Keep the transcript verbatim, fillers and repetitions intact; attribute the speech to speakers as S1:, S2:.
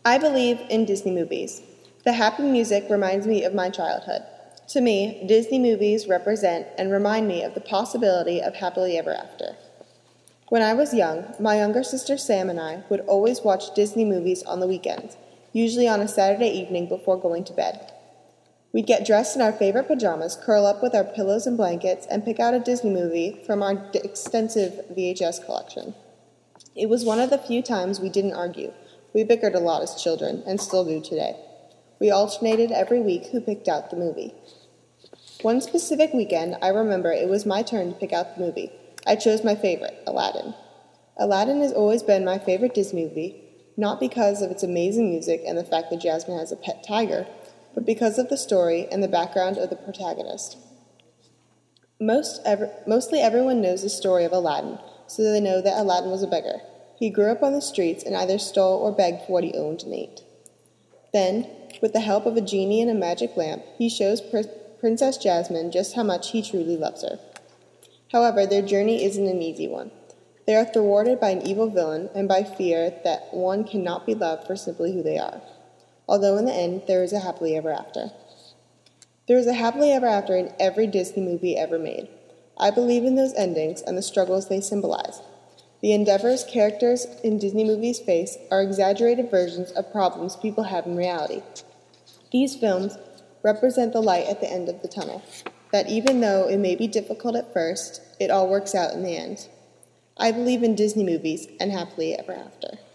S1: I believe in Disney movies. The happy music reminds me of my childhood. To me, Disney movies represent and remind me of the possibility of happily ever after. When I was young, my younger sister Sam and I would always watch Disney movies on the weekends, usually on a Saturday evening before going to bed. We'd get dressed in our favorite pajamas, curl up with our pillows and blankets, and pick out a Disney movie from our extensive V H S collection. It was one of the few times we didn't argue. We bickered a lot as children, and still do today. We alternated every week who picked out the movie. One specific weekend, I remember it was my turn to pick out the movie. I chose my favorite, Aladdin. Aladdin has always been my favorite Disney movie, not because of its amazing music and the fact that Jasmine has a pet tiger, but because of the story and the background of the protagonist. Most ever, mostly everyone knows the story of Aladdin, so they know that Aladdin was a beggar. He grew up on the streets and either stole or begged for what he owned and ate. Then, with the help of a genie and a magic lamp, he shows Pr- Princess Jasmine just how much he truly loves her. However, their journey isn't an easy one. They are thwarted by an evil villain and by fear that one cannot be loved for simply who they are. Although in the end, there is a happily ever after. There is a happily ever after in every Disney movie ever made. I believe in those endings and the struggles they symbolize. The endeavors characters in Disney movies face are exaggerated versions of problems people have in reality. These films represent the light at the end of the tunnel, that even though it may be difficult at first, it all works out in the end. I believe in Disney movies and happily ever after.